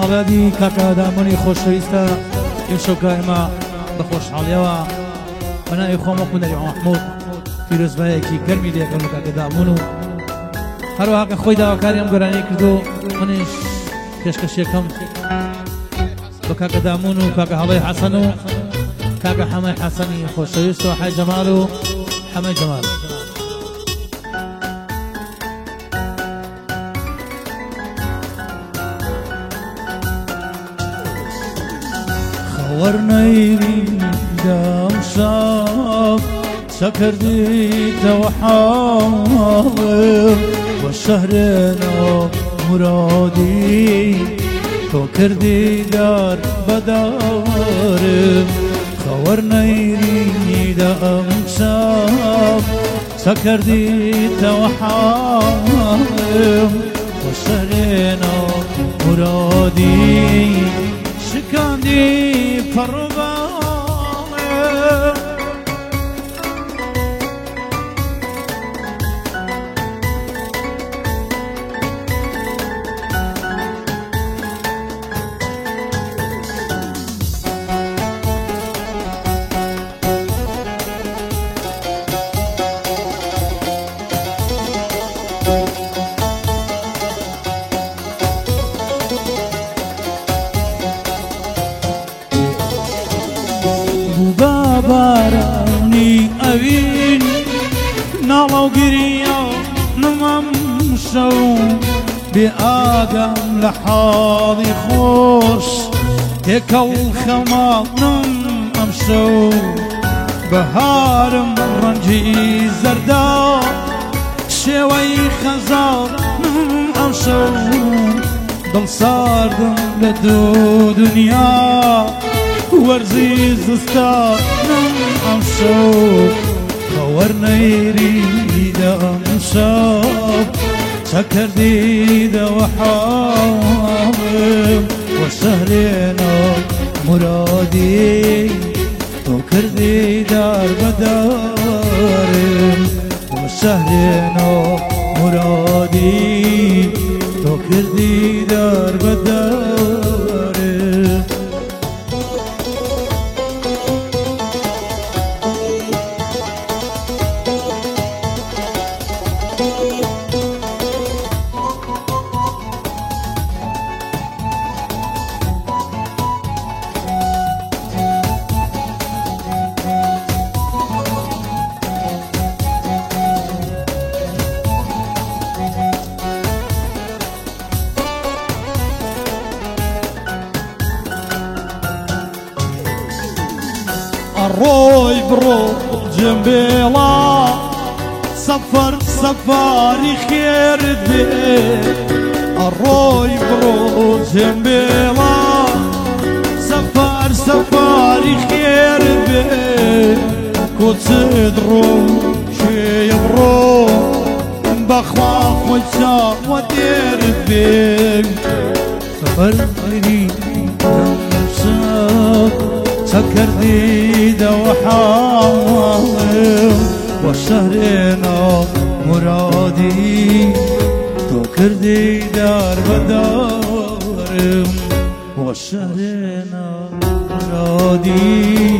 ساڵادی کاکە دامونی خۆشەویستە ئێشەکە ئێمە بە خۆشحاڵیەوە بەناوی خۆم وەکو نەری محموود پیرۆزبایەکی گەرمی لێکەم بە کاکە دامون و هەروەها کە خۆی داواکاری ئەم گۆرانەی کردو منیش پێشکەشیەکەم بە کاکە دامون و کاکە هەڵەی حەسەن و کاکە حەمای حەسەنی خۆشەویست و حای جەمال و حەمای جەمال خەوەرنەیری دامشاب سكرديتەوە حاڵم بە شەهرێنە مرادی تۆ کردی دار بەدارم خەوەرنەیریدا ئەمشاب سەکردیتەوە حاڵم بە شەهرێنە مرادی شکاندی پەڕۆباڵم بارانی ئەوین ناڵە و گریە نمەم شەو بێ ئاگام لە حاڵی خۆش تێکەڵ خەماڵم ئەم شەو بەهارم ڕەنجی زەردا شێوەی خەزاڵم ئەم شەو دڵ ساردم لە دوو دنیا وەرزی زستانم ئەم شەو خەوەرنەیریدا ئەمشەو چەکردیدەوە حاڵم وە شەهرێنە مرادی تۆ کردی دار بەدارم وە شەهرێنە مرادی تۆ کردی دار بەدارم ڕۆی بڕۆ جەمبێڵا سەفەر سەفاری خێرت بێ ڕۆی بڕۆ جەمبێڵا سەفەر سەفاری خێرت بێ کۆچت ڕۆ شوێیە بڕۆ بەخوا خۆی چاوە دێرت بێ سەفەرمەری سكرديدەوە حاڵم وە شەهرێنە مرادی تۆ کردی دار بەدارم وە شەهرێنە مرادی